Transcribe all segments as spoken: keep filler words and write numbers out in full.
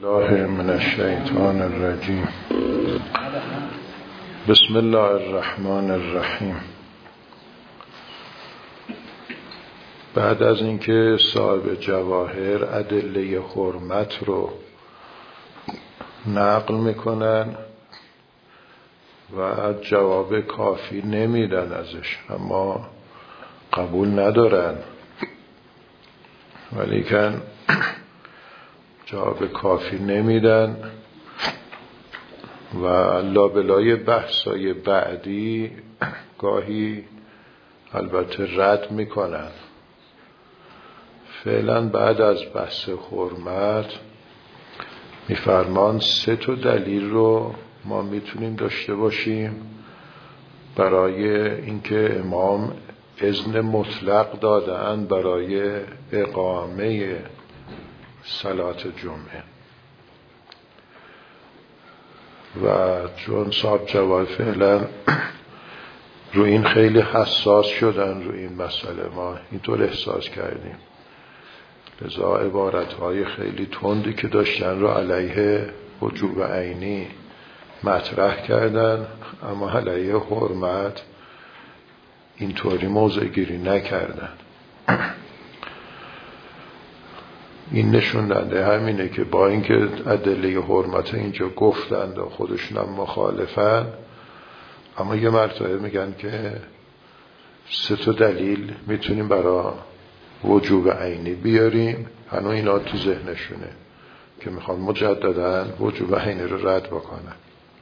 الله من الشیطان الرجیم. بسم الله الرحمن الرحیم. بعد از اینکه صاحب جواهر ادله حرمت رو نقل میکنن و جواب کافی نمیدن ازش، اما قبول ندارن، ولیکن جواب کافی نمیدن و لابلای بحثای بعدی گاهی البته رد میکنن. فعلا بعد از بحث حرمت میفرمان سه تا دلیل رو ما میتونیم داشته باشیم برای اینکه امام اذن مطلق دادن برای اقامه صلات جمعه. و چون صاحب جواب فعلا رو این خیلی حساس شدن رو این مسئله، ما اینطور احساس کردیم، لذا عبارتهای خیلی تندی که داشتن رو علیه وجوب عینی مطرح کردن، اما علیه حرمت اینطوری موضع گیری نکردن. این نشون دهنده همینه که با اینکه ادله حرمت اینجا گفتند و خودشون هم مخالفن، اما یه مرتبه میگن که سه تا دلیل میتونیم برای وجوب عینی بیاریم. هنوز اینا تو ذهنشونه که میخوان مجدداً وجوب عینی رو رد بکنن.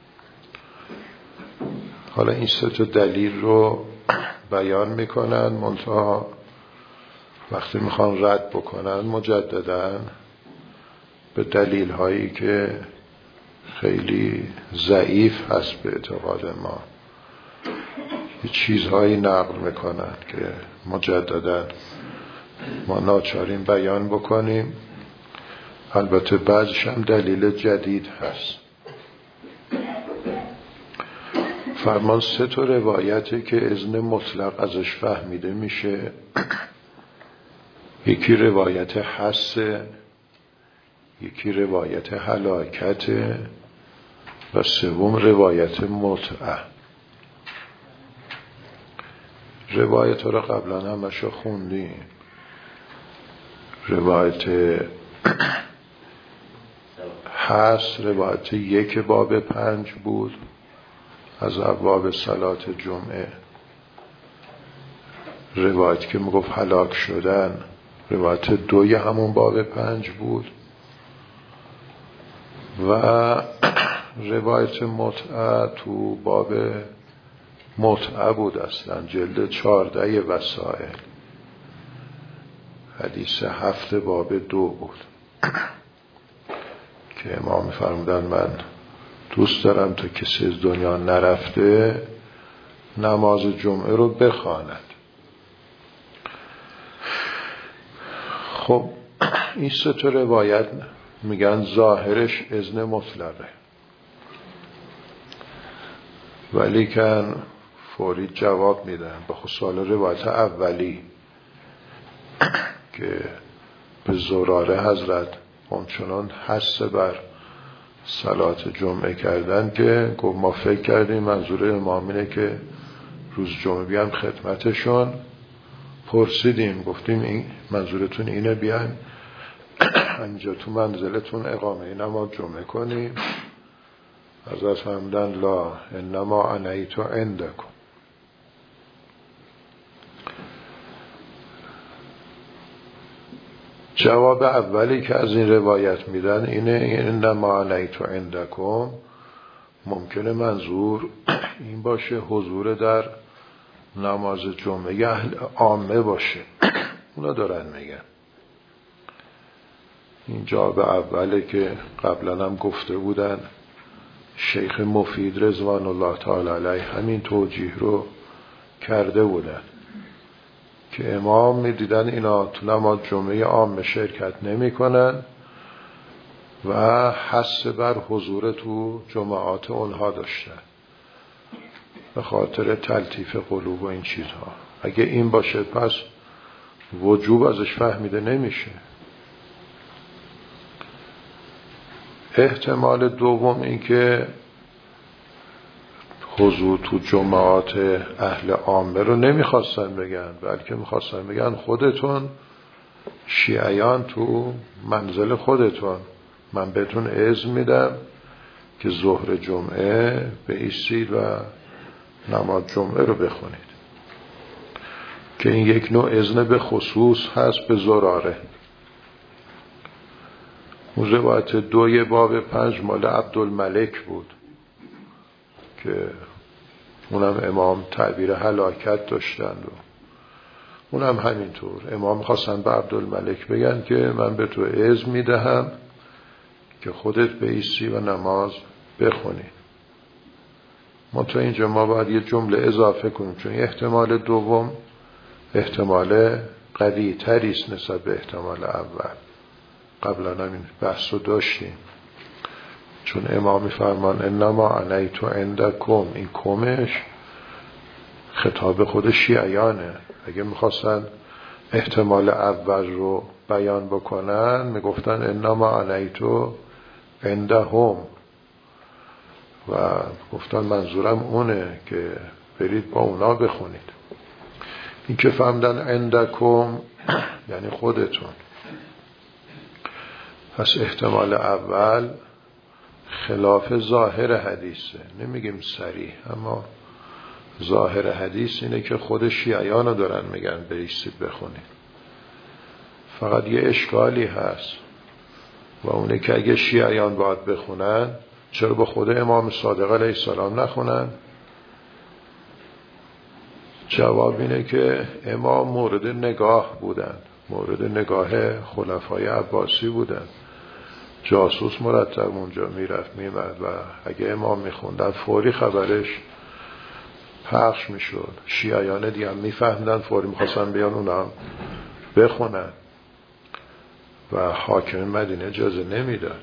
حالا این سه تا دلیل رو بیان میکنن، منتها وقتی میخوان رد بکنن مجدداً به دلیل هایی که خیلی ضعیف هست به اعتقاد ما یه چیزهایی نقل میکنن که مجدداً ما ناچاریم بیان بکنیم. البته بعضش هم دلیل جدید هست. فرمان سه تا روایتی که اذن مطلق ازش فهمیده میشه. یکی روایت حس، یکی روایت هلاکت و سوم روایت متعه. روایت ها را قبلا همشو خوندیم. روایت حس روایت یک باب پنج بود از ابواب صلات جمعه. روایت که میگفت هلاک شدن روایت دوی همون باب پنج بود و روایت متعه تو باب متعه بود، اصلا جلد چارده وسائل، حدیث هفت باب دو بود که امام فرمودن من دوست دارم تا کسی از دنیا نرفته نماز جمعه رو بخواند. خب این سه تا روایت میگن ظاهرش اذن مطلقه، ولیکن فوری جواب میدن به خصوص روایت اولی که به زراره حضرت همچنان حث بر صلات جمعه کردن که گفت ما فکر کردیم منظور امام اینه که روز جمعه بیان خدمتشون. پرسیدیم گفتیم این منظورتون اینه بیان اینجا تو منزلتون اقامه نماز جمعه کنیم؟ حضرت فرمودن لا انما انیت عندکم. جواب اولی که از این روایت میدن اینه انما انیت عندکم ممکنه منظور این باشه حضور در نماز جمعه اهل عامه باشه. اونا دارن میگن این جواب اوله که قبلا هم گفته بودن. شیخ مفید رضوان الله تعالی علیه همین توجیه رو کرده بودن که امام میدیدن اینا تو نماز جمعه عامه شرکت نمی کنن و حث بر حضور تو جماعات اونها داشتن به خاطر تلطیف قلوب و این چیزها. اگه این باشه پس وجوب ازش فهمیده نمیشه. احتمال دوم این که حضور تو جماعات اهل عامه رو نمیخواستن بگن، بلکه میخواستن بگن خودتون شیعیان تو منزل خودتون، من بهتون اذن میدم که ظهر جمعه بایستید و نماز جمعه رو بخونید، که این یک نوع اذن به خصوص هست به زراره. روایت دوی باب پنج مال عبدالملک بود که اونم امام تعبیر هلاکت داشتند و اونم همینطور امام خواستن به عبدالملک بگن که من به تو اذن میدهم که خودت بایستی و نماز بخونی. ما تو اینجا ما باید یه جمله اضافه کنیم، چون احتمال دوم احتمال قوی تریست نسبت به احتمال اول. قبلا همین بحث رو داشتیم، چون امام میفرمان انما عنیت عندکم، این کمش خطاب خود شیعیانه. اگه میخواستن احتمال اول رو بیان بکنن میگفتن انما عنیت عندهم و گفتن منظورم اونه که برید با اونا بخونید. این که فهمدن عندکم یعنی خودتون. پس احتمال اول خلاف ظاهر حدیثه، نمیگیم صریح، اما ظاهر حدیث اینه که خود شیعیان رو دارن میگن بایستید بخونید. فقط یه اشکالی هست و اونه که اگه شیعیان باید بخونن چرا با خود امام صادق علیه السلام نخونن؟ جواب اینه که امام مورد نگاه بودن، مورد نگاه خلفای عباسی بودن. جاسوس مرتب اونجا میرفت میمد و اگه امام میخوندن فوری خبرش پخش میشد. شیعیان دیگه هم میفهمدن، فوری میخواستن بیان اونا هم بخونن و حاکم مدینه اجازه نمیداد.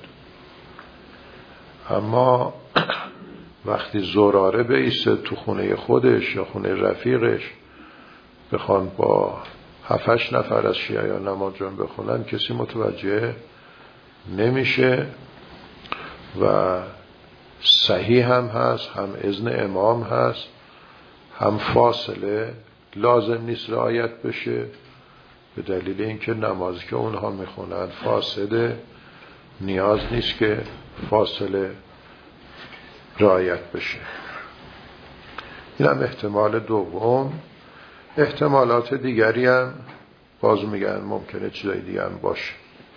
اما وقتی زراره بایسته تو خونه خودش یا خونه رفیقش بخوان با هفتش نفر از شیعیان نماز جمعه بخونن، کسی متوجه نمیشه و صحیح هم هست، هم اذن امام هست، هم فاصله لازم نیست رعایت بشه، به دلیل اینکه نمازی که اونها میخونن فاسده، نیاز نیست که فاصله رعایت بشه. این هم احتمال دوم. احتمالات دیگری هم باز میگن ممکنه چیزای دیگه هم باشه.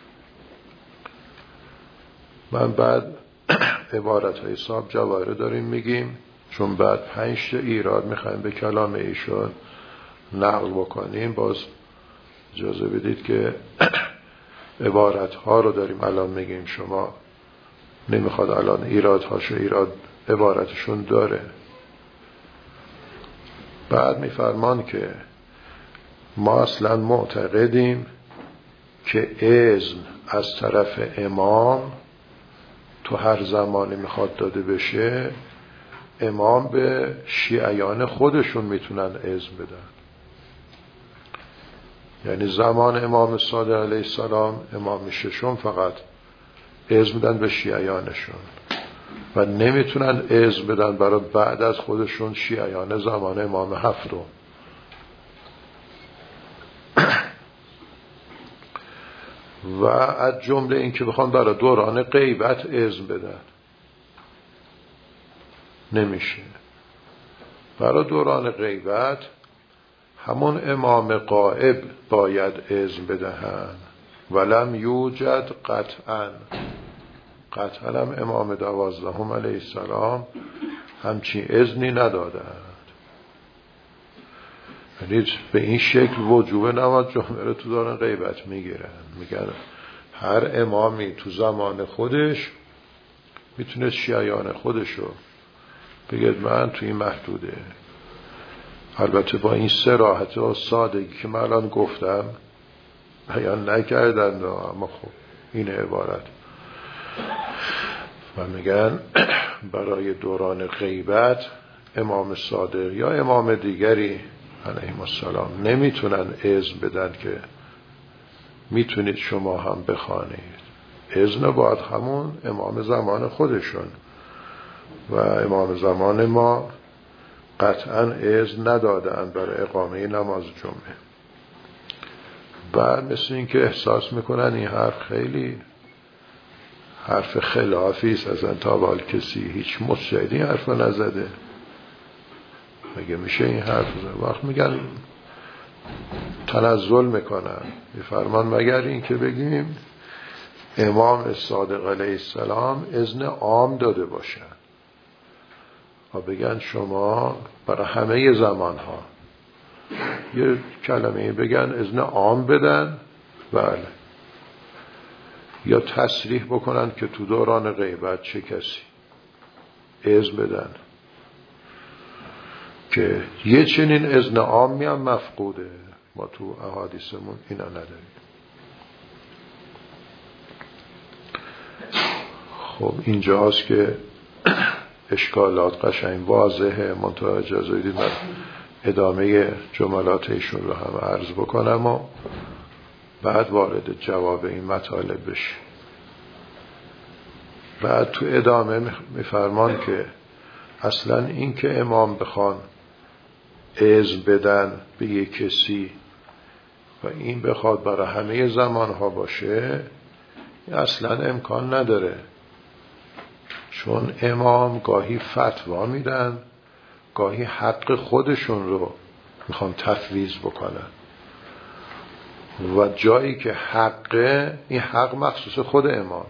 من بعد عبارت های صاحب جواهره داریم میگیم، چون بعد پنج تا ایراد میخوایم به کلام ایشون نقل بکنیم. باز اجازه بدید که عبارت ها رو داریم الان میگیم، شما نمیخواد الان ایراد هاشو ایراد عبارتشون داره. بعد میفرمان که ما اصلا معتقدیم که اذن از طرف امام تو هر زمانی میخواد داده بشه، امام به شیعیان خودشون میتونن اذن بدن. یعنی زمان امام صادق علیه السلام، امام ششم، فقط اذن بدن به شیعیانشون و نمیتونن اذن بدن برای بعد از خودشون شیعیان زمان امام هفتم. و از جمله این که بخوان برای دوران غیبت اذن بدن نمیشه. برای دوران غیبت همون امام غائب باید اذن بدهن. ولم یوجد قطعا، قطعا هم امام دوازدهم علیه السلام همچین اذنی ندادند. یعنی به این شکل وجوب نماز جمعه رو تو دوران غیبت میگیرن. میگن هر امامی تو زمان خودش میتونه شیعیان خودشو بگید من تو این محدوده. البته با این صراحت و سادگی که من الان گفتم بیان نکردن، اما خب این عبارت و میگن برای دوران غیبت امام صادق یا امام دیگری علیهم السلام نمیتونن اذن بدن که میتونید شما هم بخوانید. اذن باید همون امام زمان خودشون و امام زمان ما قطعا اذن ندادن برای اقامه نماز جمعه. بعد مثل این که احساس میکنن این حرف خیلی حرف خلافی است، از انتابال کسی هیچ مجتهدی حرف نزده، مگه میشه این حرف زده؟ وقت میگن تنزل میکنن، میفرمان مگر این که بگیم امام صادق علیه السلام اذن عام داده باشن و بگن شما برای همه زمان ها یه کلمه بگن اذن عام بدن، بله، یا تصریح بکنن که تو دوران غیبت چه کسی اذن بدن، که یه چنین اذن عامی هم مفقوده، ما تو احادیثمون اینا نداریم. خب اینجاست که اشکالات قشنگ واضحه، منتها اجازه بدید من ادامه جملات ایشون رو هم عرض بکنم و بعد وارد جواب این مطالب بشه. بعد تو ادامه میفرمان که اصلا این که امام بخوان اذن بدن به یک کسی و این بخواد برای همه زمانها باشه اصلا امکان نداره، چون امام گاهی فتوا میدن، گاهی حق خودشون رو میخوان تفویض بکنن و جایی که حقه، این حق مخصوص خود امامه.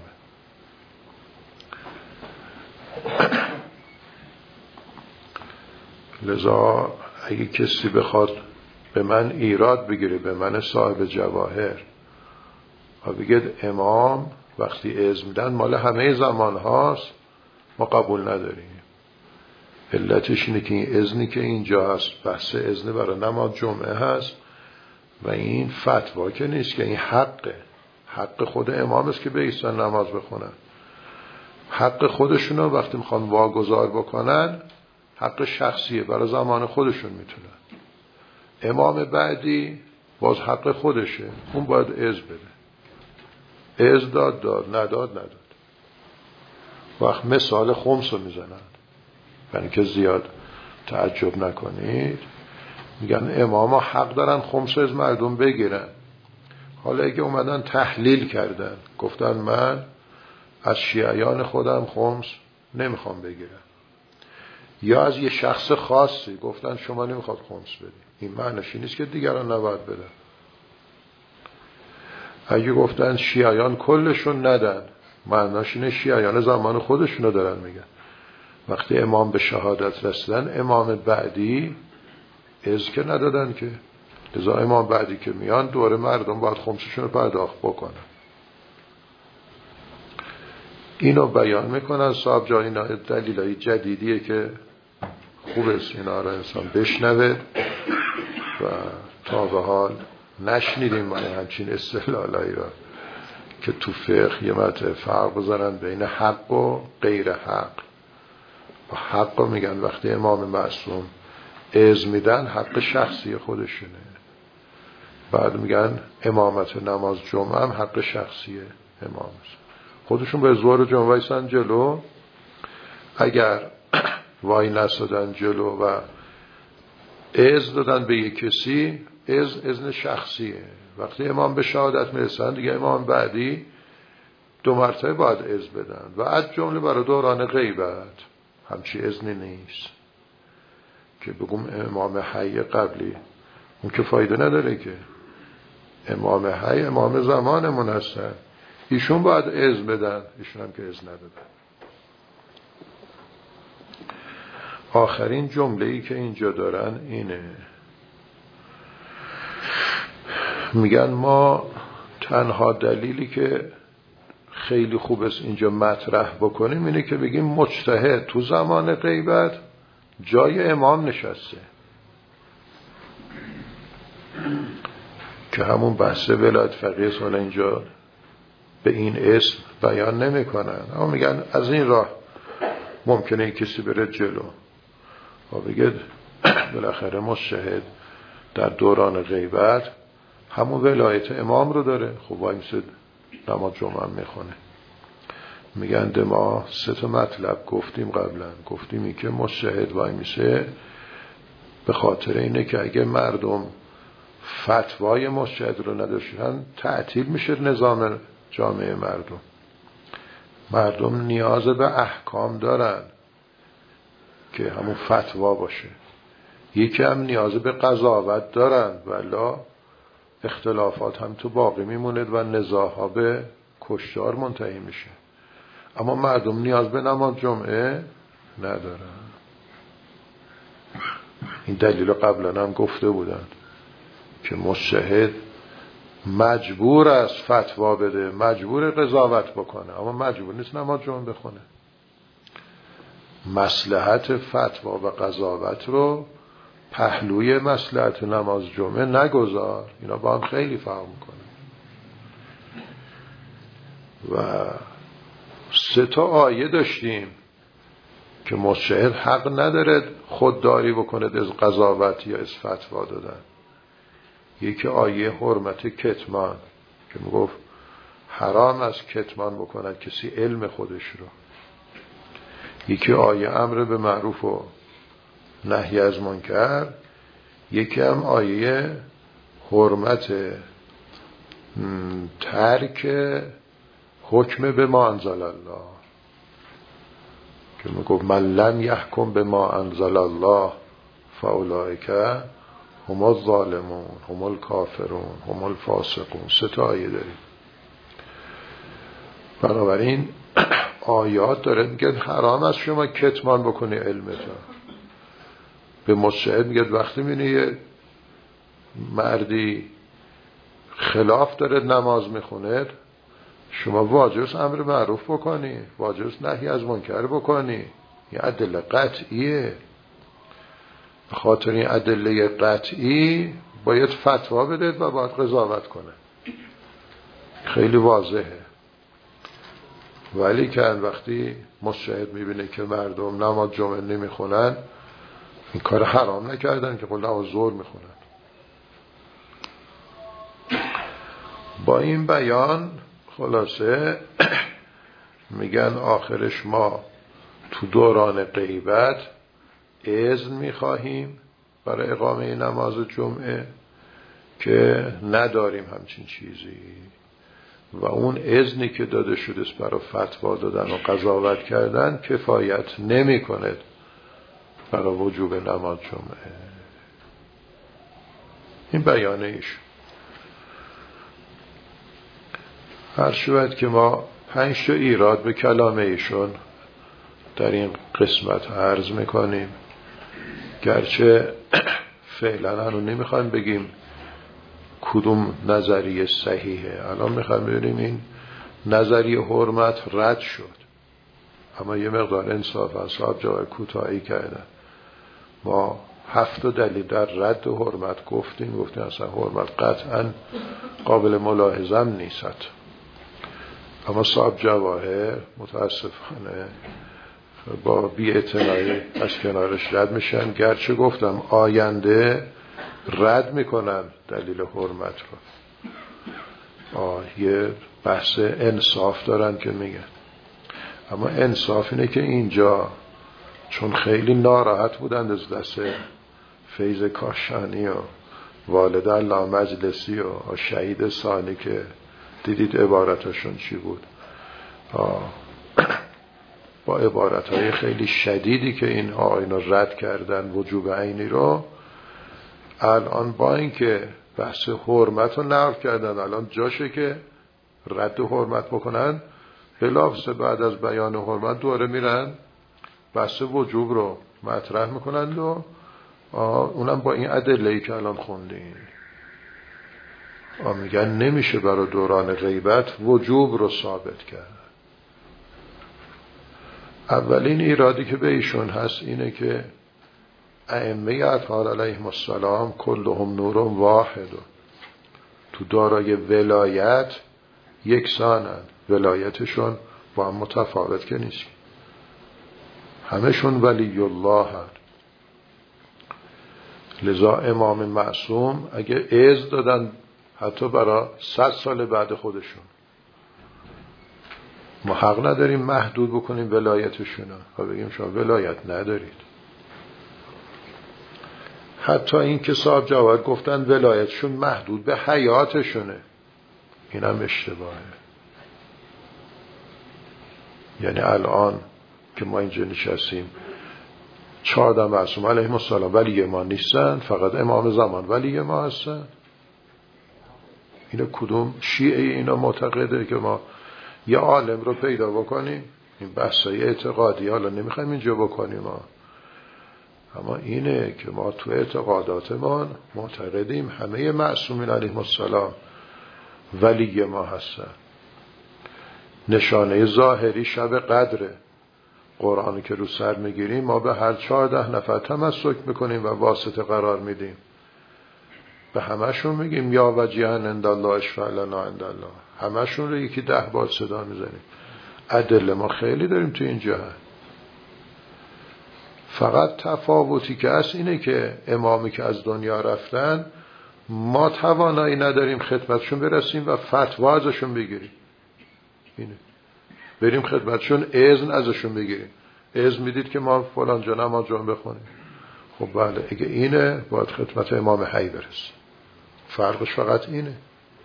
لذا اگه کسی بخواد به من ایراد بگیره، به من صاحب جواهر، و بگید امام وقتی اذن میدن مال همه زمان هاست، ما قبول نداریم. علتش اینه که این اذنی که اینجا هست بحث اذن برای نماز جمعه هست و این فتوا که نیست، که این حقه، حق خود امام است که بایستن نماز بخونن. حق خودشون وقتی میخوان واگذار بکنن حق شخصیه، برای زمان خودشون میتونن. امام بعدی باز حق خودشه، اون باید اذن بده، اذن داد داد، نداد نداد. وقت مثال خمس رو میزنن، یعنی که زیاد تعجب نکنید، میگن امام حق دارن خمس از مردم بگیرن. حالا اگه اومدن تحلیل کردن گفتن من از شیعیان خودم خمس نمیخوام بگیرم، یا از یه شخص خاصی گفتن شما نمیخواد خمس بدی، این معنیش نیست که دیگران نباید بدن. اگه گفتن شیعیان کلشون ندن، معنیش اینه شیعیان زمان خودشونو دارن میگن. وقتی امام به شهادت رسیدن امام بعدی اذن که ندادن که، لذا امام بعدی که میان دوره مردم باید خمسشون رو پرداخت بکنن. اینو بیان میکنن صاحب جا، اینا دلیلای جدیدیه که خوب است اینا رو انسان بشنوه و تا به حال نشنیدیم من همچین استدلالایی را که تو فقه یه مطلب فرق بذارن بین حق و غیر حق. و حق رو میگن وقتی امام معصوم اذن میدن حق شخصی خودشونه، بعد میگن امامت نماز جمعه هم حق شخصی امام است. خودشون به زور جمعه وایسن جلو، اگر وای نسادن جلو و اذن دادن به یک کسی، اذن اذن شخصیه. وقتی امام به شهادت میرسن دیگه امام بعدی دو مرتبه باید اذن بدن و از جمله برای دوران غیبت همچی اذنی نیست که بگم امام حی قبلی، اون که فایده نداره که. امام حی امام زمانمون هستن، ایشون باید اذن بدن، ایشون هم که اذن ندادن. آخرین جمله‌ای که اینجا دارن اینه، میگن ما تنها دلیلی که خیلی خوب است اینجا مطرح بکنیم اینه که بگیم مجتهد تو زمان غیبت جای امام نشسته، که همون بحث ولایت فقیه حالا اینجا به این اسم بیان نمی کنن، اما میگن از این راه ممکنه کسی بره جلو و بگه بالاخره مجتهد در دوران غیبت همون ولایت امام رو داره، خب وایسد نماز جمعه میخونه. میگن ما سه تا مطلب گفتیم قبلا. گفتیم این که مجتهد وای میشه به خاطر اینه که اگه مردم فتوای مجتهد رو نداشتن تعطیل میشه نظام جامعه مردم. مردم نیاز به احکام دارن که همون فتوا باشه. یکی هم نیاز به قضاوت دارن ولی اختلافات هم تو باقی میموند و نزاعها به کشتار منتهی میشه. اما مردم نیاز به نماز جمعه ندارن. این دلیل قبلا هم گفته بودن که مجتهد مجبور است فتوا بده، مجبور قضاوت بکنه، اما مجبور نیست نماز جمعه بخونه. مصلحت فتوا و قضاوت رو پهلوی مصلحت نماز جمعه نگذار. اینا با هم خیلی فرق میکنه. و سه تا آیه داشتیم که مجتهد حق نداره خودداری بکنه از قضاوت یا از فتوا دادن. یکی آیه حرمت کتمان که میگفت حرام است کتمان بکنن کسی علم خودش رو. یکی آیه امر به معروف و نهی از منکر. یکی هم آیه حرمت ترک حکم به ما انزل الله که میگفت من لم یحکم به ما انزل الله فاولئک هم الظالمون هم الکافرون هم الفاسقون. سه تا آیه داریم. بنابراین آیات داره میگه حرام است شما کتمان بکنی علمتو. به مجتهد میگه وقتی میبینی یه مردی خلاف داره نماز میخونه شما واجب امر معروف بکنی، واجب نهی از منکر بکنی. این ادله قطعیه. به خاطر این ادله قطعی باید فتوا بده و باید قضاوت کنه. خیلی واضحه. ولی که وقتی مجتهد میبینه که مردم نماز جمعه نمیخونن این کار حرام نکردن که قول نماز ظهر میخونن. با این بیان خلاصه میگن آخرش ما تو دوران غیبت اذن میخواهیم برای اقامه نماز جمعه که نداریم همچین چیزی و اون اذنی که داده شده برای فتوا دادن و قضاوت کردن کفایت نمی کند برای وجوب نماز جمعه. این بیانه ایش هر شود که ما پنج تا ایراد به کلام ایشون در این قسمت عرض میکنیم. گرچه فعلا هنو نمیخوایم بگیم کدوم نظریه صحیحه. الان میخوایم ببینیم این نظریه حرمت رد شد اما یه مقدار انصاف اصحاب جای کوتاهی کردن. ما هفت دلیل در رد حرمت گفتیم. گفتیم اصلا حرمت قطعا قابل ملاحظه نیست. اما صاحب جواهر متاسفانه با بی‌اعتنایی از کنارش رد میشن. گرچه گفتم آینده رد میکنن دلیل حرمت رو. آه یه بحث انصاف دارن که میگن. اما انصاف اینه که اینجا چون خیلی ناراحت بودند از دست فیض کاشانی و والد الله مجلسی و شهید ثانی که دیدید عبارتشون چی بود. با عبارتهای خیلی شدیدی که اینها اینو رد کردن وجوب عینی رو، الان با اینکه بحث حرمت رو نقل کردن الان جاشه که رد حرمت بکنن، بلافاصله بعد از بیان حرمت دوره میرن بحث وجوب رو مطرح میکنند و اونم با این ادله‌ای که الان خوندیم. میگن نمیشه برای دوران غیبت وجوب رو ثابت کرد. اولین ایرادی که به ایشون هست اینه که ائمه اطهار علیهم السلام کلهم نور واحد، تو دارای ولایت یکسانن، ولایتشون با هم متفاوت که نیست، همشون ولی الله هست. لذا امام معصوم اگه اذن دادن حتی برای صد سال بعد خودشون، ما حق نداریم محدود بکنیم ولایتشون و بگیم شما ولایت ندارید. حتی این که صاحب جواد گفتن ولایتشون محدود به حیاتشونه، این هم اشتباهه. یعنی الان که ما اینجا نشستیم چهارده معصوم علیهم السلام ولی ما نیستن، فقط امام زمان ولی ما هستن. اینا کدوم شیعه اینا معتقده که ما یه عالم رو پیدا بکنیم؟ این بحثای اعتقادی حالا نمیخوایم اینجا بکنیم ما. اما اینه که ما تو اعتقاداتمان معتقدیم همه معصومین علیهم السلام ولی ما هستن. نشانه ظاهری شب قدره، قرآنی که رو سر میگیریم ما به هر چهارده نفر تمسک میکنیم و واسطه قرار میدیم، به همشون میگیم یا وجیهن عند الله اشفع لنا عند الله، همشون رو یکی ده بار صدا میزنیم. ادله ما خیلی داریم تو این جهت. فقط تفاوتی که هست اینه که امامی که از دنیا رفتن ما توانایی نداریم خدمتشون برسیم و فتوا ازشون بگیریم. اینه بریم خدمتشون اذن ازشون بگیریم، اذن میدید که ما فلان جا نماز جمعه بخونیم. خب بله اگه اینه باید خدمت امام حی برسیم، فرقش فقط اینه.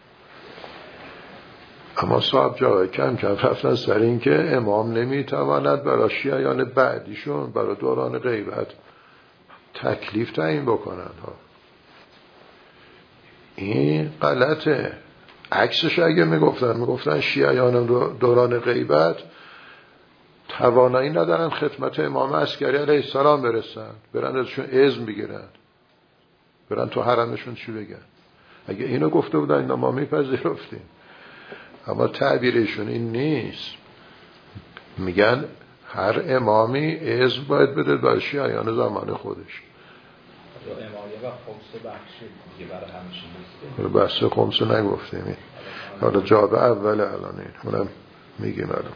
اما صاحب جای کم کم رفتن سر این که امام نمیتواند برای شیعیان بعدیشون برای دوران غیبت تکلیف تعیین بکنند. این غلطه. عکسش اگه میگفتن میگفتن شیعیان دوران غیبت توانایی ندارن خدمت امام عسکری علیه السلام برسن، برن ازشون اذن بگیرن، برن تو حرمشون چی بگن. اگه اینو گفته بودن اینا ما میپذیرفتیم. اما تعبیرشون این نیست. میگن هر امامی اذن باید بده برای شیعیان زمان خودش. امامیه و خمس بخشی دیگه برای همیشه نیست. بحث خمس نگفتیم. حالا جواب اوله الان این اونم میگیم الان.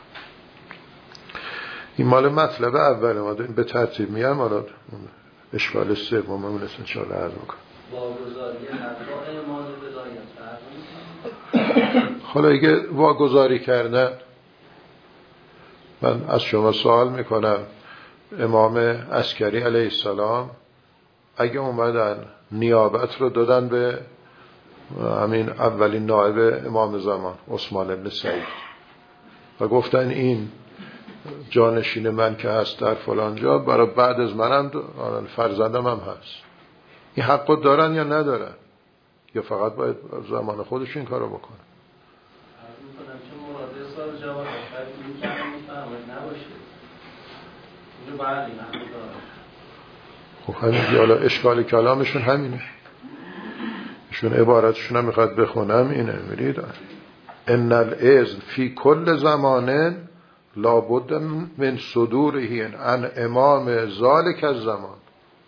این مال مطلب اوله ما به ترتیب میام. حالا اشکال سوم اون است ان شاء الله عرض میکنم. واگذاری حتی امام ولایت. حالا اگه واگذاری کردن، من از شما سوال میکنم امام عسکری علیه السلام اگه اومدن نیابت رو دادن به همین اولین نائب امام زمان عثمان بن سعید و گفتن این جانشین من که هست در فلان جا برای بعد از منم فرزندم هم هست، این حقو دارن یا ندارن؟ یا فقط باید زمان خودش این کارو بکنه؟ چون مراده سال جواب شاید این که هم مفهمت نباشه اینو بعد این حقو دارن. خب همین حالا اشکال کلامشون همینه. شون عبارتشون هم میخواد بخونم اینه، میرید ان الاذن فی کل زمان لابد من صدوره عن امام ذلک الزمان.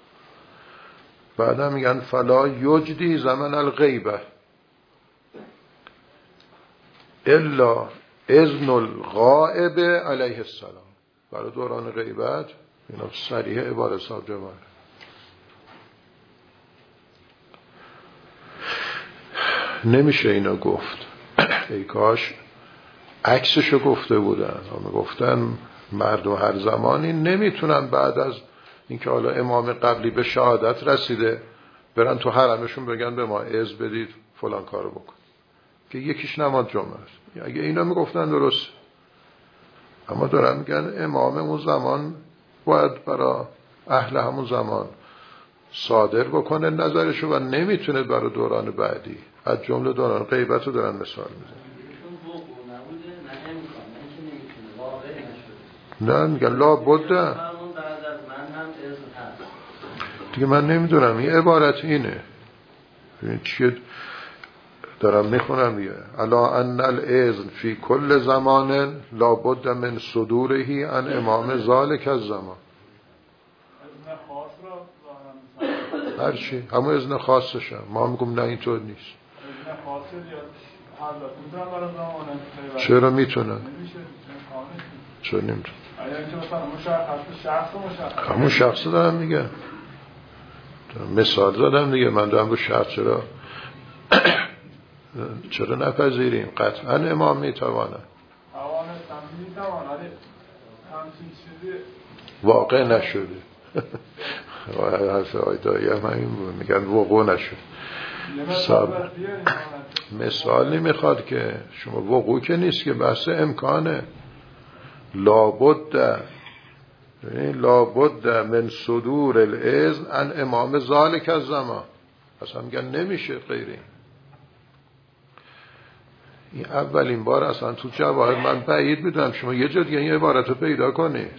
بعدا میگن فلا یجدی زمن الغیبه الا اذن الغائب علیه السلام. برای دوران غیبت اینا صریح عبارت صاحب جواب. نمیشه اینو گفت. ای کاش عکسشو گفته بودن. هم گفتن مردم هر زمانی نمیتونن بعد از اینکه حالا امام قبلی به شهادت رسیده برن تو حرمشون بگن به ما اذن بدید فلان کارو بکن، که یکیش نماز جمعه است. اگه اینا میگفتن درست. اما دارن میگن امام اون زمان باید برای اهل همون زمان صادر بکنه نظرشو و نمیتونه برای دوران بعدی. از جمله دوران غیبت رو دارن مثال میزن. نه میگن لا بده دیگه. من نمیدونم این عبارت اینه چیه دارم میخونم دیگه. الا ان الاذن فی کل زمان لا بد من صدوره عن امام ذلک الزمان. هرچی همون اذن خاصش هم. ما میگم نه اینطور نیست. چرا میتونن؟ چرا نمیتونن؟ همون شخص دارم میگه. مثال زدم دیگه. من دارم رو شخص چرا چرا نپذیریم؟ قطعا امام میتوانه. واقع نشده. حرف آیدایی هم همین بود، میگن وقوع نشد. مثال نمیخواد که شما وقوع که نیست که بحث امکانه. لابد لابد من صدور الاذن ان امام ذالک الزمان. اصلا میگن نمیشه غیری. این اولین بار اصلا تو جواهر من بعید میدونم شما یه جا دیگه این عبارت رو پیدا کنید.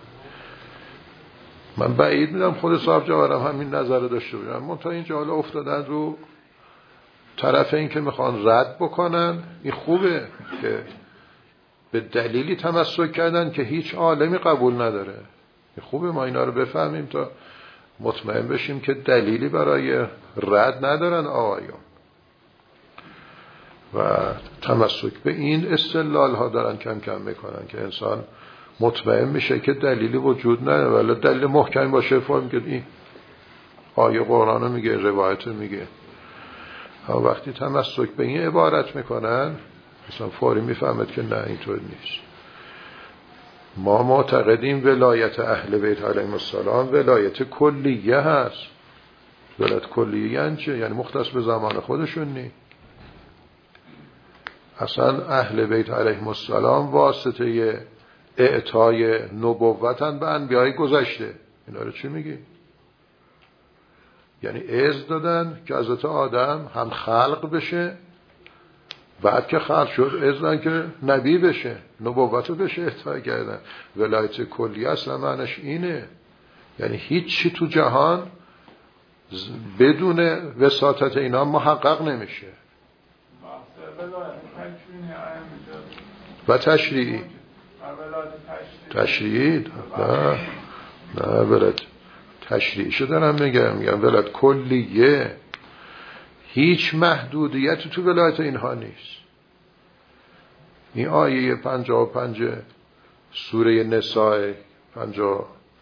من بعید میدونم خود صاحب جواهرم همین نظر داشته باشن. من تا اینجا حالا افتادن رو طرف این که میخوان رد بکنن. این خوبه که به دلیلی تمسک کردن که هیچ عالمی قبول نداره. این خوبه ما اینا رو بفهمیم تا مطمئن بشیم که دلیلی برای رد ندارن آقایون و تمسک به این استدلال ها دارن کم کم میکنن که انسان مطمئن میشه که دلیلی وجود نداره. ولی دلیل محکم باشه فرم که این آیه قرآن رو میگه، روایت رو میگه. وقتی تمسک به این عبارت میکنن مثلا فوری میفهمد که نه اینطور نیست. ما معتقدیم ولایت اهل بیت علیهم السلام ولایت کلیه هست. ولایت کلیه یعنی چه؟ یعنی مختص به زمان خودشون نی. اصلا اهل بیت علیهم السلام واسطه اعطای نبوتن به انبیای گذشته. اینا رو چی میگی؟ یعنی اذن دادن که حضرت آدم هم خلق بشه، بعد که خلق شد اذن که نبی بشه، نبوت بشه اعطا کردن. ولایت کلی اصلا معنیش اینه، یعنی هیچ چی تو جهان بدون وساطت اینا محقق نمیشه. و تشریعی تشریعی نه نه ولایت تشریعی شدنم میگم میگم ولایت کلیه. هیچ محدودیتی تو ولایت اینها نیست. این آیه پنجاه و پنج سوره نساء پنجاه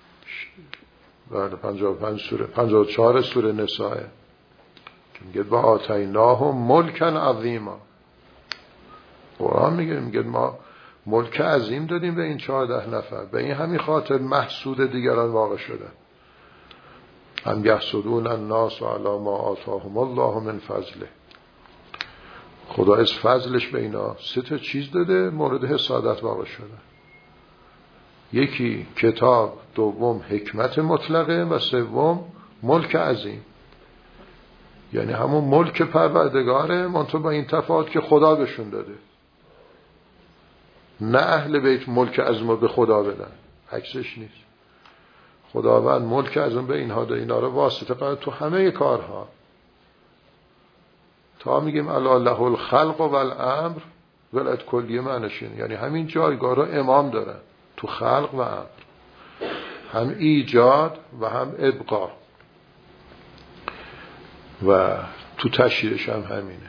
پنجاه و پنج سوره پنجاه و چهار سوره نساء که میگه با آتیناهم ملکا عظیما. قرآن میگه میگه ما ملک عظیم دادیم به این چهارده نفر. به این همین خاطر محسود دیگران واقع شدن. هم یحسدون الناس علی ما آتاهم الله من فضله. خدا از فضلش به اینا سه تا چیز داده مورد حسادت واقع شده. یکی کتاب، دوم حکمت مطلقه و سوم ملک عظیم. یعنی همون ملک پروردگاره منتها با این تفاوت که خدا بهشون داده. نه اهل بیت ملک عظیم به خدا بدن، عکسش نیست. خداوند ملک عظیم به اینها ده، اینا رو واسطه قرار تو همه کارها. تا میگیم الا له الخلق و الامر ولایت کلیه معنیشه یعنی همین جایگاه رو امام دارن تو خلق و امر، هم ایجاد و هم ابقا و تو تشریعش هم همینه.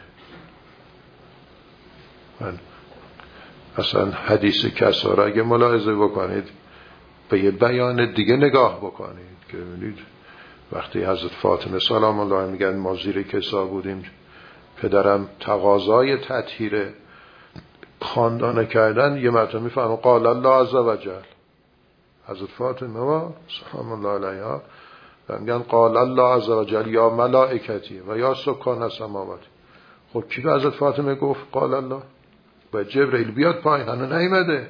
من اصلا حدیث کسا را اگه ملاحظه بکنید به یه بیان دیگه نگاه بکنید که ببینید وقتی حضرت فاطمه سلام الله میگن ما زیر کسا بودیم، پدرم تقاضای تطهیر خاندانه کردن، یه مرتبه میفهمه قال الله عز و جل. حضرت فاطمه و سلام الله علیها میگن قال الله عز و جل یا ملائکتی و یا سکان السماوات. خب کی به حضرت فاطمه گفت قال الله؟ و جبرئیل بیاد پایین، هنوز نیامده.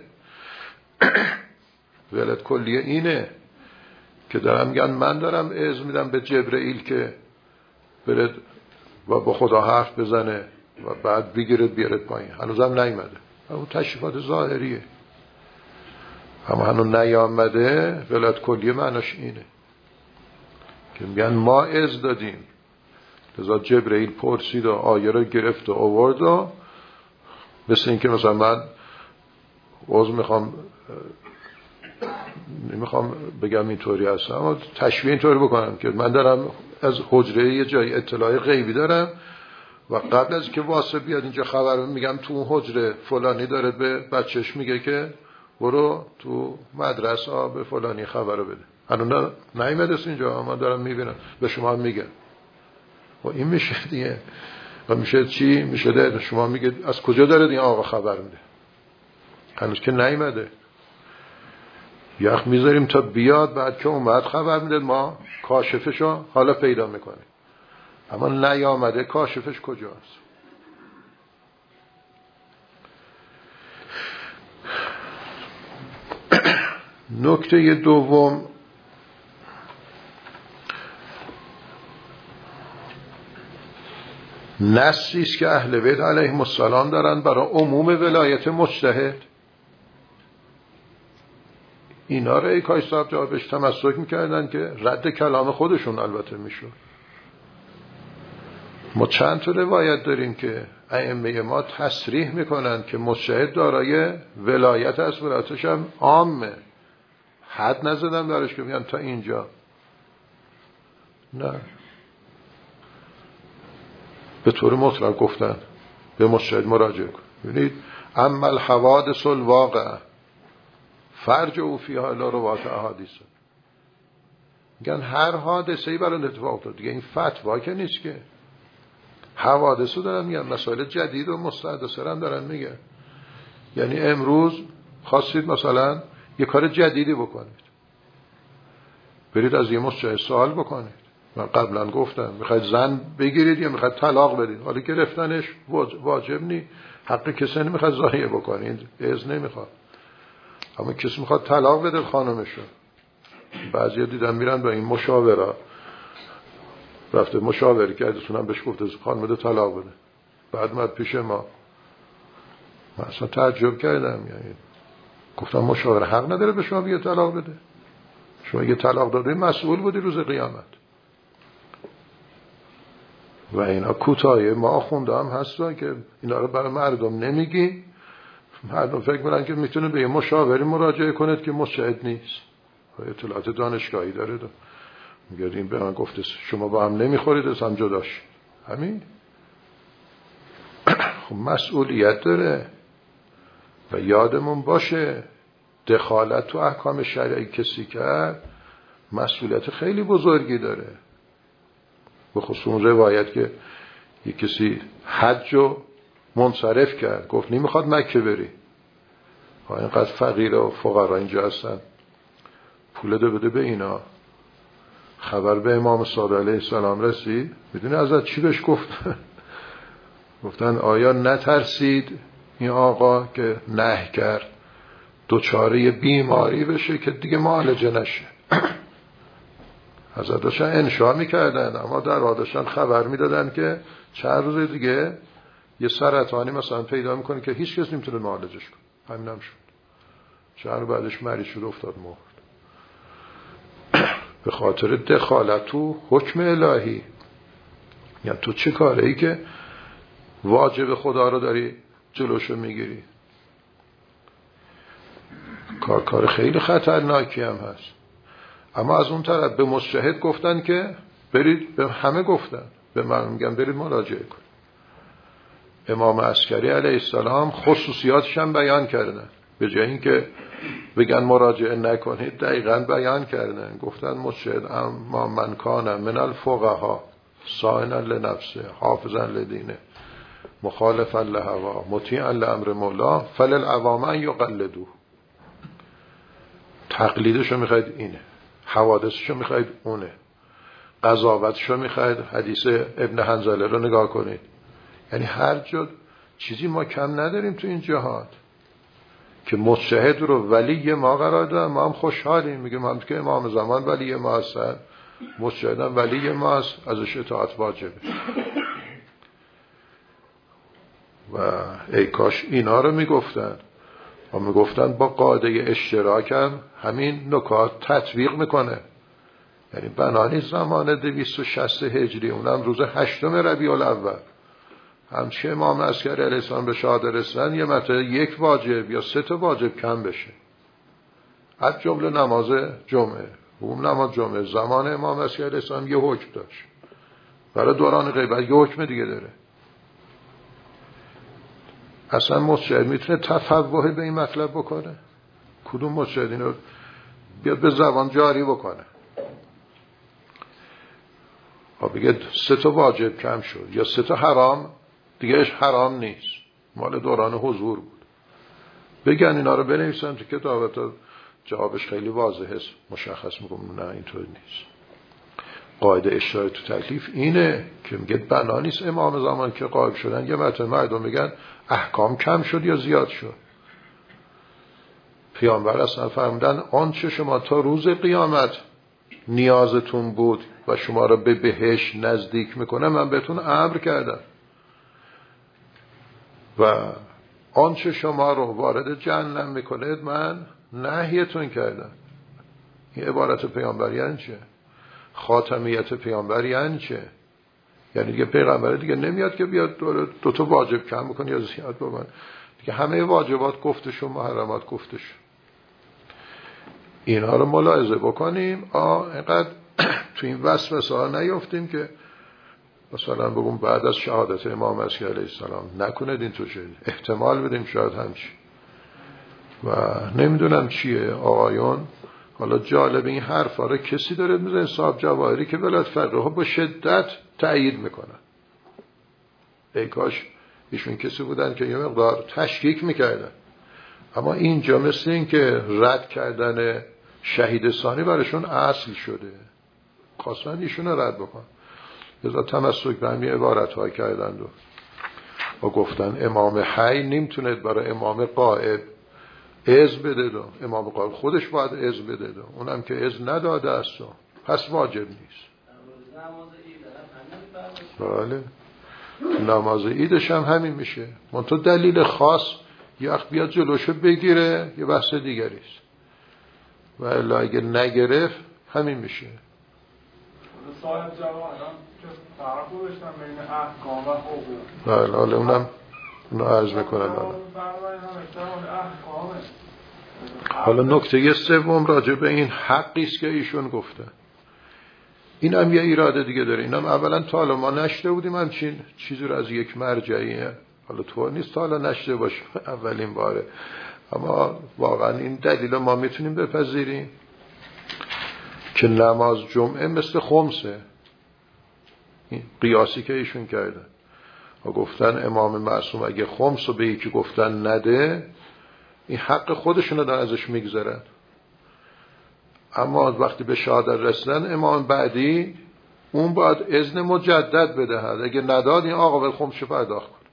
ولایت کلیه اینه که دارم میگن من دارم اذن میدم به جبرئیل که برد و با خدا حرف بزنه و بعد بگیرد بیارد پایین، هنوزم نیامده. اون تشریفات ظاهریه، اما هنوز نیامده. ولایت کلیه معناش اینه که میگن ما اذن دادیم. لذا جبرئیل پرسید و آیه رو گرفت و آورد و مثل این که مثلا من عوض میخوام نمیخوام بگم اینطوری هستم اما تشبیه اینطوری بکنم که من دارم از حجره یه جای اطلاع غیبی دارم و قبل از که واسه بیاد اینجا خبر میگم تو اون حجره فلانی داره به بچهش میگه که برو تو مدرسه به فلانی خبر بده. هنوز نیامده اینجا اما دارم میبینم به شما میگم. و این میشه دیگه و میشه چی؟ میشه ده شما میگه از کجا داره این آقا خبر میده؟ هنوز که نیامده. یخ میذاریم تا بیاد، بعد که اومد خبر میده ما کاشفشو حالا پیدا میکنیم. اما نیامده کاشفش کجاست؟ نکته دوم، نصی است که اهل بیت علیهم السلام دارن برای عموم ولایت مجتهد. اینا رو ای کاش صاحب جوابش تمسک میکردن که رد کلام خودشون البته میشد. ما چند تا روایت داریم که ائمه ما تصریح میکنن که مجتهد دارای ولایت است، ولایتش هم عامه، حد نزدن برش که میگن تا اینجا. نه، به طور مطلق گفتن به مجتهد مراجعه کن. ببینید اما الحوادث الواقع فرج او فیها الا روات احادیث. میگن هر حادثه‌ای برای اتفاق افتاد دیگه، این فتوا که نیست که. حوادثو دارن میگن، مسائل جدید و مستحدثه هم دارن میگن. یعنی امروز خواستید مثلا یه کار جدیدی بکنید، برید از یه مجتهد سوال بکنید. من قبلا گفتم میخواید زن بگیرید یا میخواید طلاق بدید، حالا گرفتنش واجب نی، حق کسی نمیخواد ضایع بکنید، اذن نمیخواد. اما کسی میخواد طلاق بده خانمشو، بعضیا دیدن میرن با این مشاوره، رفته مشاوره کردتونم بهش گفته خانم بده طلاق بده، بعد اومد پیش ما، من اصلا تعجب کردم. یعنی گفتم مشاوره حق نداره به شما بگه طلاق بده، شما یه طلاق داده مسئول بودی روز قیامت. و اینا کوتاهی ما خونده هم هستا که اینا رو برای مردم نمیگی، مردم فکر میکنن که میتونه به یه مشاوری مراجعه کنید که مجتهد نیست و اطلاعات دانشگاهی داره. میگه این به من گفته شما با هم نمیخورید، از هم جداش. همین خب مسئولیت داره. و یادمون باشه دخالت تو احکام شرعی کسی کرد مسئولیت خیلی بزرگی داره. به خصوص اون روایت که یک کسی حج رو منصرف کرد، گفت نمیخواد مکه بری، ها اینقدر فقیر و فقرا اینجا هستن، پول ده بده به اینا. خبر به امام صادق علیه السلام رسید، میدونی ازت چی بهش گفتن؟ گفتن آیا نترسید این آقا که نهی کرد دوچاره بیماری بشه که دیگه معالجه نشه؟ حضرت داشتن انشا میکردن، اما در واقعشان خبر میدادن که چند روز دیگه یه سرطانی مثلا پیدا میکنه که هیچ کس نمیتونه معالجش کنه. همین هم شد. چند روز بعدش مریض شد افتاد مرد. به خاطر دخالت تو حکم الهی. یعنی تو چه کاره ای که واجب خدا رو داری جلوشو میگیری؟ کار کار خیلی خطرناکی هم هست. اما از اون طرف به مجتهد گفتن که برید، به همه گفتن، به من میگن برید مراجعه کن. امام عسکری علیه السلام خصوصیاتش هم بیان کردن، به جای این که بگن مراجعه نکنید دقیقاً بیان کردن. گفتن مجتهد اما من کان من الفقها صائنا لنفسه حافظا لدینه مخالفا لهوا مطیعا لامر مولا فللعوام ان یقلدوه. تقلیدشو میخواید اینه، حوادثشو میخواید اونه، قضاوتشو میخواید حدیث ابن حنظله رو نگاه کنید. یعنی هر جا چیزی ما کم نداریم تو این جهاد که مجتهد رو ولی ما قرار دادن. ما هم خوشحالیم، میگیم ما هم که امام زمان ولی ما هستن، مجتهد هم ولی ما هست، ازش اطاعت واجبه. و ای کاش اینا رو میگفتن و میگفتن با قاعده اشتراک هم همین نکات تطبیق میکنه. یعنی بنانی زمان دویست و شصت هجری، اونم روز هشتم ربیع الاول، همچه امام عسکری علیه السلام به شهادت رسیدن یه مرتبه یک واجب یا سه تا واجب کم بشه، از جمله نماز جمعه. اون نماز جمعه زمان امام عسکری علیه السلام یه حکم داشت، برای دوران غیبت یه حکم دیگه داره. اصلا مجتهد میتونه تفوه به این مطلب بکنه؟ کدوم مجتهد اینو بیاد به زبان جاری بکنه؟ ها بگه سه تا واجب کم شد یا سه تا حرام دیگهش حرام نیست، مال دوران حضور بود. بگن اینا رو بنویسن تو کتاب تا جوابش خیلی واضحه، مشخص میکنم نه اینطور نیست. قاعده اشاره تو تکلیف اینه که میگه بنا نیست امام زمان که غایب شدن یه مرتبه مردم میگن احکام کم شد یا زیاد شد. پیامبر اصلا فرمودن آنچه شما تا روز قیامت نیازتون بود و شما را به بهشت نزدیک میکنه من بهتون امر کردم و آنچه شما رو وارد جهنم میکنه من نهیتون کردم. این عبارت پیامبر یعنی چه؟ خاتمیت پیامبر یعنی چه؟ یعنی دیگه پیغمبر دیگه نمیاد که بیاد دو تا واجب کم بکنه یا زیاد بکنه، دیگه همه واجبات گفتش و محرمات گفتش. اینها رو ملاحظه بکنیم، آه اینقدر تو این وسوسه ها نیافتیم که مثلا بگم بعد از شهادت امام علیه السلام نکنید این تو شد، احتمال بدیم شاید همچی و نمیدونم چیه آقایون. حالا جالب این حرفا رو کسی داره میزنه صاحب جواهری که ولایت فقیه ها با شدت تأیید میکنن. ای کاش ایشون کسی بودن که یه مقدار تشکیک میکردن، اما اینجا مثل این که رد کردن شهید ثانی برشون اصل شده، خواستن ایشون رو رد بکن، لذا تمسک به همین عبارت های کردن و, و گفتن امام حی نمیتونه برای امام غائب اذن بده دو. امام غائب خودش باید اذن بده دو، اونم که اذن نداده است و پس واجب نیست. بله نماز عیدش هم همین میشه، منتها دلیل خاص یخ بیاد جلوشو بگیره یه بحث دیگری است و الا اگه نگرفت همین میشه. صاحب جواهران که فرق گذاشتن بین احکام و حقوق. بله حالا اونم اونو عرض میکنم. حالا نکته سوم راجع به این حقی است که ایشون گفته، این هم یه ایراده دیگه داره. این هم اولا تا حالا ما نشده بودیم همچین چیزی رو از یک مرجعیه، حالا تو نیست تا حالا نشده باشه اولین باره، اما واقعا این دلیل ما میتونیم بپذیریم که نماز جمعه مثل خمسه. این قیاسی که ایشون کردن و گفتن امام معصوم اگه خمس رو به یکی گفتن نده این حق خودشون رو دارن ازش میگذارن، اما وقتی به شهادت رسیدن امام بعدی اون باید اذن مجدد بدهد، اگه نداد این آقا به خمس پرداخت کن.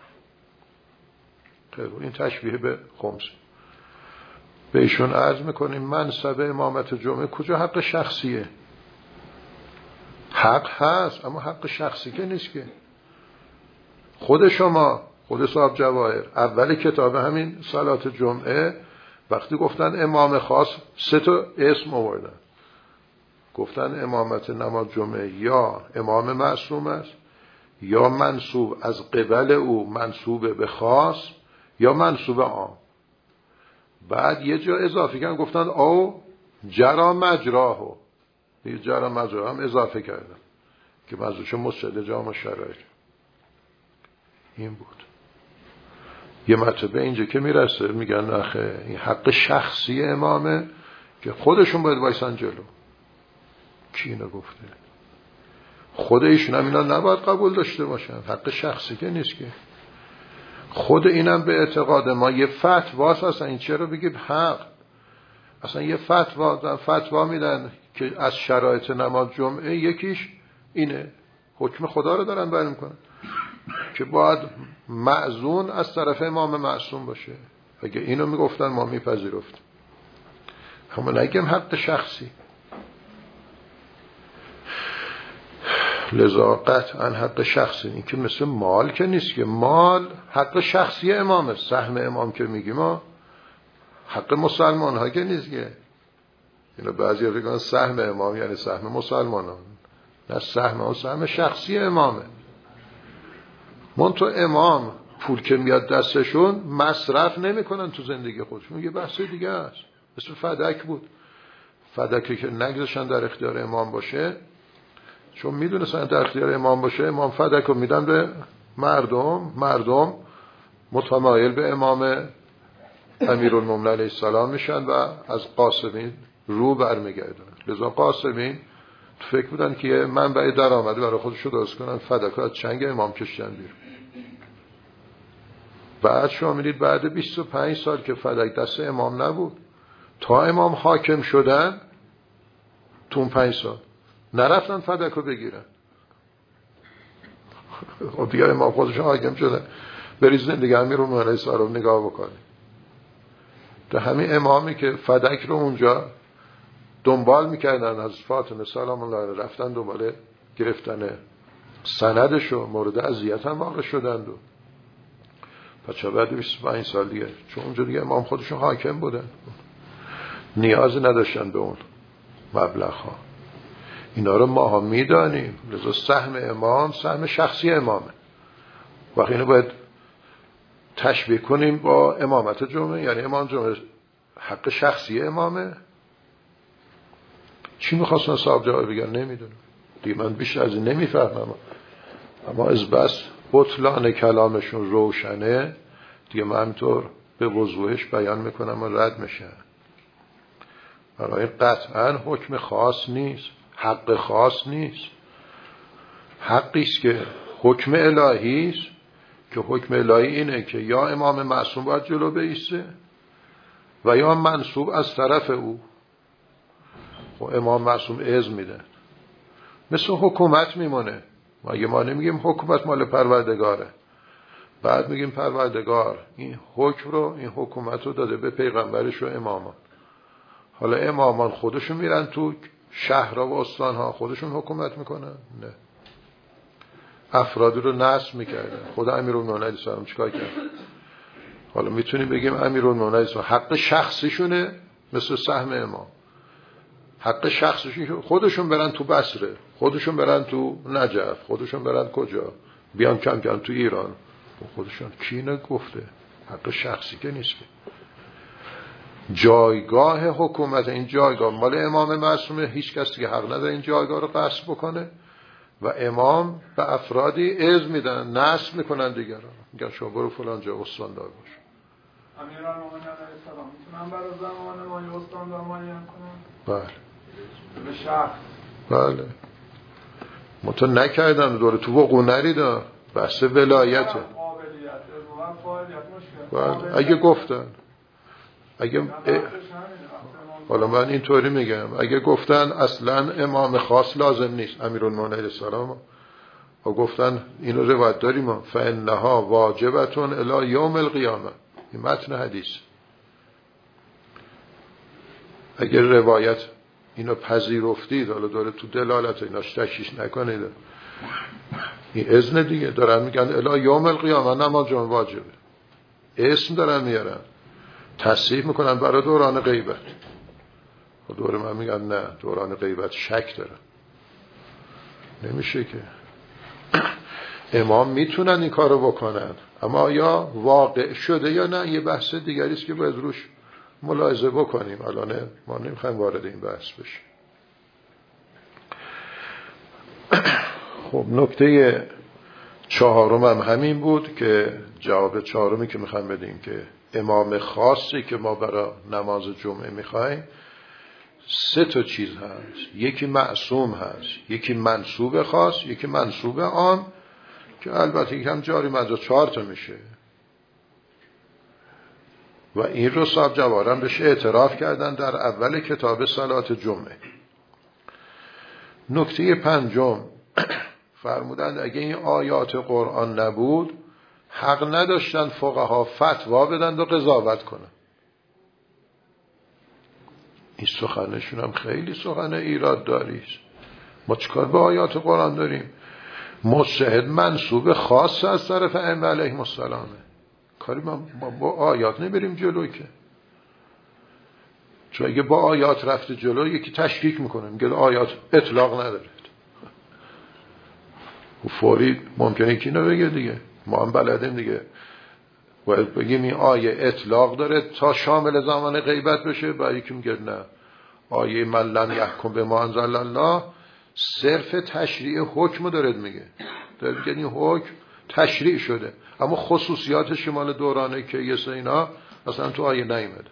خیلی این تشبیه به خمس. به ایشون عرض میکنیم منصب امامت جمعه کجا حق شخصیه؟ حق هست اما حق شخصی که نیست که. خود شما خود صاحب جواهر اول کتاب همین صلات جمعه وقتی گفتن امام خاص سه تا اسم آوردن، گفتن امامت نماز جمعه یا امام معصوم است یا منصوب از قبل او منصوب به خاص یا منصوب عام. بعد یه جا اضافه کردن گفتن او جرا مجراهو، یه جرا مجراه هم اضافه کردن که موضوعش مسجد جامع شرایط این بود. یه مرتبه اینجا که میرسه میگن آخه این حق شخصی امامه که خودشون باید وایسن جلو. کی اینو گفته؟ خود ایشون هم اینا نباید قبول داشته باشن، حق شخصی که نیست که. خود اینم به اعتقاد ما یه فتواست، اصلا این چرا بگید حق؟ اصلا یه فتوا فتوا میدن که از شرایط نماز جمعه یکیش اینه، حکم خدا رو دارن بیان میکنن که باید معزون از طرف امام معصوم باشه. اگه اینو میگفتن ما میپذیرفتیم، اما نگیم حق شخصی. لذا قطعا حق شخصی این که مثل مال که نیست که، مال حق شخصی امامه. سهم امام که میگیم ما حق مسلمان ها که نیست که. اینو بعضی ها بگن سهم امام یعنی سهم مسلمان ها، نه سهم ها سهم شخصی امامه. من تو امام پول که میاد دستشون مصرف نمی کنن تو زندگی خودشون، یه بحث دیگه است. مثل فدک بود، فدکی که نگذاشتن در اختیار امام باشه چون میدونستن در اختیار امام باشه امام فدک رو میدن به مردم، مردم متمایل به امام امیرالمومنین علیه السلام میشن و از قاسمین رو برمیگردن. لذا قاسمین فکر بودن که منبع درآمدی برای خودشو درست کنن، فدک از چنگ امام کشیدن بیرون. بعد شما میدید بعد بیست و پنج سال که فدک دست امام نبود، تا امام حاکم شدن تو اون پنج سال نرفتن فدک رو بگیرن. خب دیگه امام خودشون حاکم شدن، برید زندگی امیرالمومنین علیه السلام رو نگاه بکنید. تو همین امامی که فدک رو اونجا دنبال میکردن از فاطمه سلام الله علیها، رفتن دنبال گرفتن سندشو، مورد اذیت هم واقع شدند. و بچه بعد بیست و پنج سال دیگه، چون اونجا دیگه امام خودشون حاکم بودن، نیازی نداشتن به اون مبلغ ها. اینا رو ما ها میدانیم. لذا سهم امام سهم شخصی امامه. وقتی اینو باید تشبیه کنیم با امامت جمعه، یعنی امام جمعه حق شخصی امامه. چی میخواستن صاحب جواب بگن نمیدونم دیگه، من بیشتر از این نمیفهمم. اما از بس بطلان کلامشون روشنه دیگه، من همینطور به وضوحش بیان میکنم و رد میشن. برای قطعا حکم خاص نیست، حق خاص نیست، حقیست که حکم الهیست، که حکم الهی اینه که یا امام معصوم باید جلو بایسته و یا منصوب از طرف او. و امام معصوم اذن میده، مثل حکومت میمونه. ما اگه ما نمیگیم حکومت مال پروردگاره، بعد میگیم پروردگار این حکم رو، این حکومت رو داده به پیغمبرش و امامان. حالا امامان خودشون میرن تو شهرها و استانها خودشون حکومت میکنن؟ نه، افرادی رو نصب میکردن. خود امیرالمومنین علیه السلام چیکار کرد؟ حالا میتونیم بگیم امیرالمومنین علیه السلام حق شخصیشونه مثل سهم امام، حق شخصیشون خودشون برن تو بصره، خودشون برن تو نجف، خودشون برن کجا، بیان کم کم تو ایران. خودشون کی نگفته؟ حق شخصی که نیست که. جایگاه حکومت، این جایگاه مال امام معصومه، هیچ کسی که حق نداره این جایگاه رو غصب بکنه. و امام به افرادی اذن میدن، نصب میکنن دیگران، میگن شما برو فلان جا استاندار باش. امیرالمومنین علیه السلام میتونن برای زمان ما یه استاندار معین کنن؟ بله به شخص. بله متو نکردن دوره تو وقوع نریدن، بحث ولایته. بله اگه گفتن، اگه حالا من اینطوری میگم، اگه گفتن اصلا امام خاص لازم نیست امیرالمومنین علیه السلام، و گفتن اینو روایت داریم فانها واجبتون الی یوم القیامه، این متن حدیث. اگر روایت اینو پذیرفتید، حالا داره تو دلالت ایناش تشیش نکنید، این اذن دیگه. دارن میگن الی یوم القیامه نماز جمعه واجبه، اسم دارن میارن، تصحیح میکنن برای دوران غیبت. و دوره من میگن نه، دوران غیبت شک دارن، نمیشه که. امام میتونن این کارو بکنن، اما یا واقع شده یا نه، یه بحث دیگری است که باید روش ملاحظه بکنیم. الان ما نمیخوایم وارد این بحث بشیم. خب نکته چهارم هم همین بود که جواب چهارمی که میخوایم بدیم که امام خاصی که ما برای نماز جمعه میخوایم سه تا چیز هست. یکی معصوم هست، یکی منصوب خاص، یکی منصوب عام، که البته یکم جاری مجاز چهار تا میشه. و این رو صاحب جوارم بهش اعتراف کردن در اول کتاب صلات جمعه. نکته پنجم فرمودند اگه این آیات قرآن نبود حق نداشتن فقها فتوا بدن و قضاوت کنن. این سخنشون هم خیلی سخن ایراد داریست. ما چکار به آیات قرآن داریم؟ مجتهد منصوب خاص از طرف ائمه علیهم السلامه، کاری ما با آیات نمیریم جلوی که. چون اگه با آیات رفته جلو یکی تشکیک میکنه، میگه آیات اطلاق نداره، و فوری ممکنه که اینو بگه دیگه. ما هم بلدیم دیگه، باید بگیم این آیه اطلاق داره تا شامل زمان غیبت بشه. برای که میگه نه، آیه من لم یحکم بما انزل الله صرف تشریع حکم داره میگه، داره میگه این حکم تشریع شده، اما خصوصیات شمال دورانه که یه اینا اصلا تو آیه نیامده.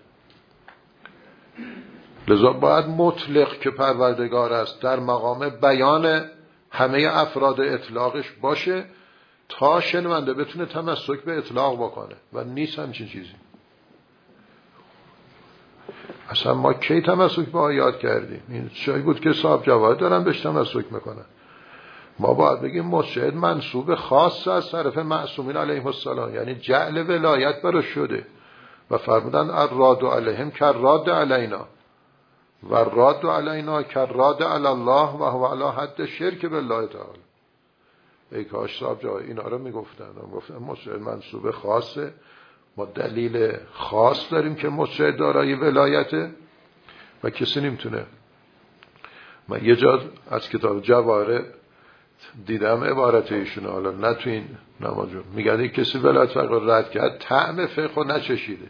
لذا باید مطلق که پروردگار است در مقام بیان همه افراد اطلاقش باشه تا شنونده بتونه تمسک به اطلاق بکنه، و نیست همچین چیزی. اصلا ما کی تمسک به آیات کردیم؟ این چیزی بود که صاحب جواهر دارن بهش تمسک میکنن. ما باید بگیم مجتهد منصوب خاص از طرف معصومین علیهم السلام، یعنی جعل ولایت براش شده و فرمودن الراد علیهم کراد علینا و الراد علینا کراد علی الله و هو علی حد شرک بالله تعالی. ای کاش صاحب جواهر اینا رو میگفتن. گفتن مجتهد منصوب خاصه، ما دلیل خاص داریم که مجتهد دارای ولایته و کسی نمیتونه. من یه جا از کتاب جواهر دیدم عبارت ایشون، حالا نه تو این نماجون، میگن کسی ولایت فقیه رد کرد طعم فقه نچشیده.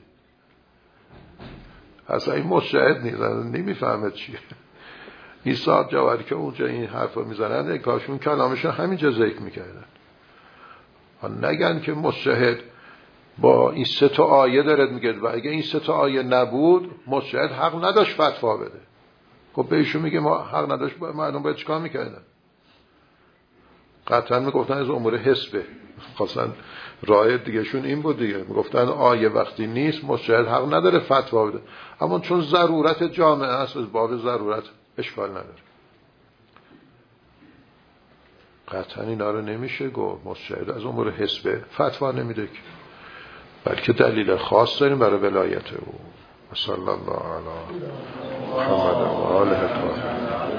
اصلا این مجتهد نیست، نمیفهمه چیه. این صاحب جواهری که اونجا این حرفا میزنن کاشون کلامشون همینجا ذکر میکردن. نگن که مجتهد با این سه تا آیه دارد میگه و اگه این سه تا آیه نبود مجتهد حق نداشت فتوا بده. خب بهشون میگه ما حق نداشت، مردم باید چیکار میکردن؟ قطعا میگفتن از امور حسبه، خاصن راه دیگهشون این بود دیگه، میگفتن آیه وقتی نیست مجتهد حق نداره فتوا بده، اما چون ضرورت جامعه است از باب ضرورت اشکال نداره. قطعا اینا رو نمیشه گفت مجتهد از امور حسبه فتوا نمیده که، بلکه دلیل خاص داریم برای ولایت او. صلی الله علی محمد و آله الطاهرین.